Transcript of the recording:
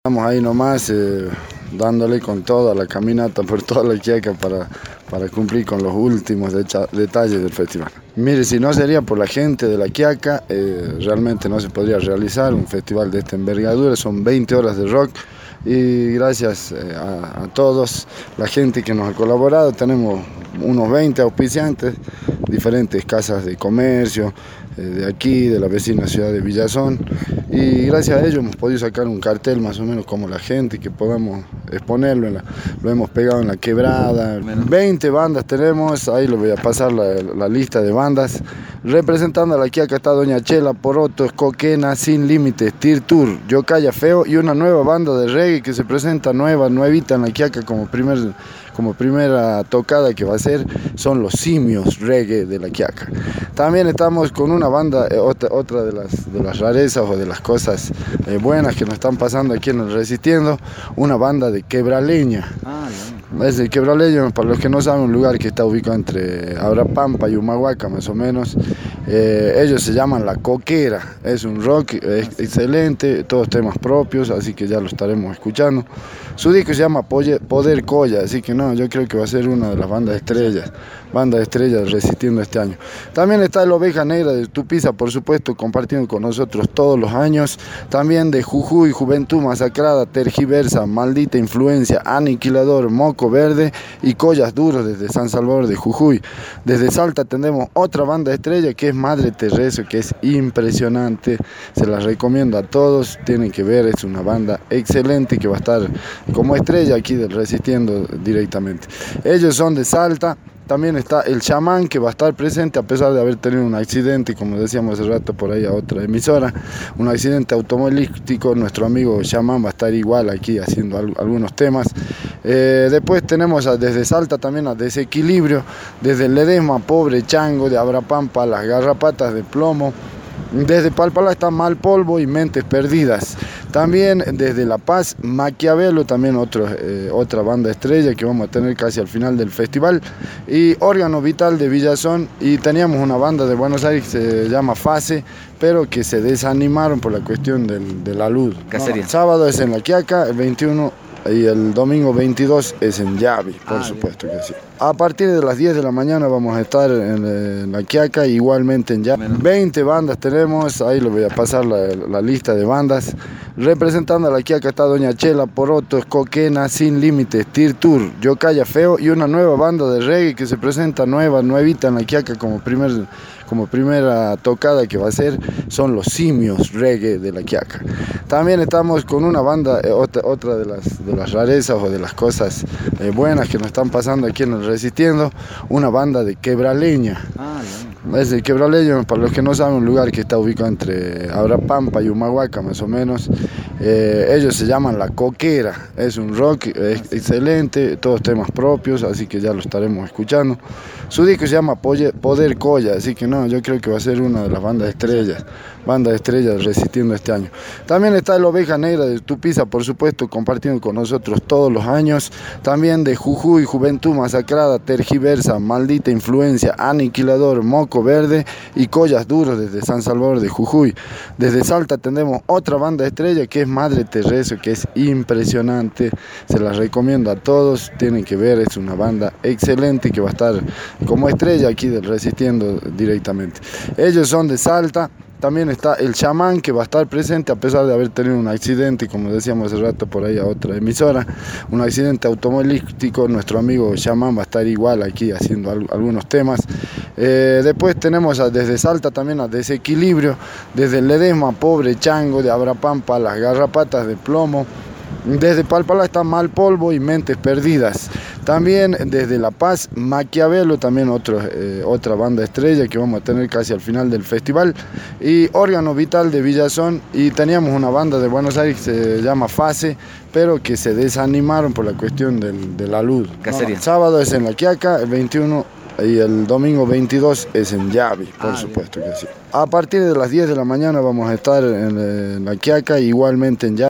Estamos ahí nomás dándole con toda la caminata por toda la Quiaca para cumplir con los últimos detalles del festival. Mire, si no sería por la gente de la Quiaca, realmente no se podría realizar un festival de esta envergadura. Son 20 horas de rock y gracias a todos, la gente que nos ha colaborado. Tenemos unos 20 auspiciantes, diferentes casas de comercio, de aquí, de la vecina ciudad de Villazón, y gracias a ello hemos podido sacar un cartel más o menos como la gente, que podamos exponerlo, lo hemos pegado en la quebrada. 20 bandas tenemos, ahí les voy a pasar la lista de bandas. Representando a la Quiaca está Doña Chela, Porotos, Coquena, Sin Límites, Tir Tour, Yocaya Feo y una nueva banda de reggae que se presenta nuevita en la Quiaca como primera tocada que va a ser, son los Simios Reggae de la Quiaca. También estamos con una banda, otra de las rarezas o de las cosas buenas que nos están pasando aquí en el Resistiendo, una banda de quebraleña. Es de Quebraleño, para los que no saben, un lugar que está ubicado entre Abrapampa y Humahuaca más o menos. Ellos se llaman La Coquera, es un rock excelente, todos temas propios, así que ya lo estaremos escuchando. Su disco se llama Poder Colla, así que no, yo creo que va a ser una de las bandas estrellas Resistiendo este año. También está el Oveja Negra de Tupiza, por supuesto, compartiendo con nosotros todos los años. También de Jujuy, Juventud Masacrada, Tergiversa, Maldita Influencia, Aniquilador, Moco Verde y Collas Duros desde San Salvador de Jujuy. Desde Salta tenemos otra banda estrella que es Madre Terrezo, que es impresionante, se la recomiendo a todos, tienen que ver, es una banda excelente que va a estar como estrella aquí del Resistiendo directamente. Ellos son de Salta. También está el Chamán, que va a estar presente a pesar de haber tenido un accidente, como decíamos hace rato por ahí a otra emisora, un accidente automovilístico. Nuestro amigo Chamán va a estar igual aquí haciendo algunos temas. Después tenemos desde Salta también a Desequilibrio, desde Ledesma, Pobre Chango, de Abrapampa, Las Garrapatas de Plomo. Desde Palpalá está Mal Polvo y Mentes Perdidas. También desde La Paz, Maquiavelo, también otra banda estrella que vamos a tener casi al final del festival. Y Órgano Vital de Villazón. Y teníamos una banda de Buenos Aires que se llama Fase, pero que se desanimaron por la cuestión de la luz. El sábado es en La Quiaca, el 21. Y el domingo 22 es en Yavi, por supuesto que sí. A partir de las 10 de la mañana vamos a estar en La Quiaca, igualmente en Yavi. 20 bandas tenemos, ahí les voy a pasar la lista de bandas. Representando a La Quiaca está Doña Chela, Porotos, Coquena, Sin Límites, Tir Tour, Yocaya Feo y una nueva banda de reggae que se presenta nuevita en La Quiaca como primera tocada que va a ser, son los Simios Reggae de la Quiaca. También estamos con una banda, otra de las rarezas o de las cosas buenas que nos están pasando aquí en el Resistiendo, una banda de quebraleña. Es de Quebraleño, para los que no saben, un lugar que está ubicado entre Abrapampa y Humahuaca más o menos. Ellos se llaman La Coquera, es un rock excelente, todos temas propios, así que ya lo estaremos escuchando. Su disco se llama Poder Colla, así que no, yo creo que va a ser una de las bandas estrellas Resistiendo este año. También está el Oveja Negra de Tupiza, por supuesto, compartiendo con nosotros todos los años. También de Jujuy, Juventud Masacrada, Tergiversa, Maldita Influencia, Aniquilador, Moco Verde y Collas Duros desde San Salvador de Jujuy. Desde Salta tenemos otra banda estrella que es Madre Terrezo, que es impresionante, se la recomiendo a todos, tienen que ver, es una banda excelente que va a estar como estrella aquí del Resistiendo directamente. Ellos son de Salta. También está el Chamán, que va a estar presente a pesar de haber tenido un accidente, como decíamos hace rato por ahí a otra emisora, un accidente automovilístico. Nuestro amigo Chamán va a estar igual aquí haciendo algunos temas. Después tenemos desde Salta también a Desequilibrio, desde Ledesma, Pobre Chango, de Abrapampa, Las Garrapatas de Plomo. Desde Palpalá está Mal Polvo y Mentes Perdidas. También desde La Paz, Maquiavelo, también otra banda estrella que vamos a tener casi al final del festival. Y Órgano Vital de Villazón. Y teníamos una banda de Buenos Aires que se llama Fase, pero que se desanimaron por la cuestión de la luz. El sábado es en La Quiaca, el 21. Y el domingo 22 es en Yavi, por supuesto que sí. A partir de las 10 de la mañana vamos a estar en La Quiaca, igualmente en Yavi.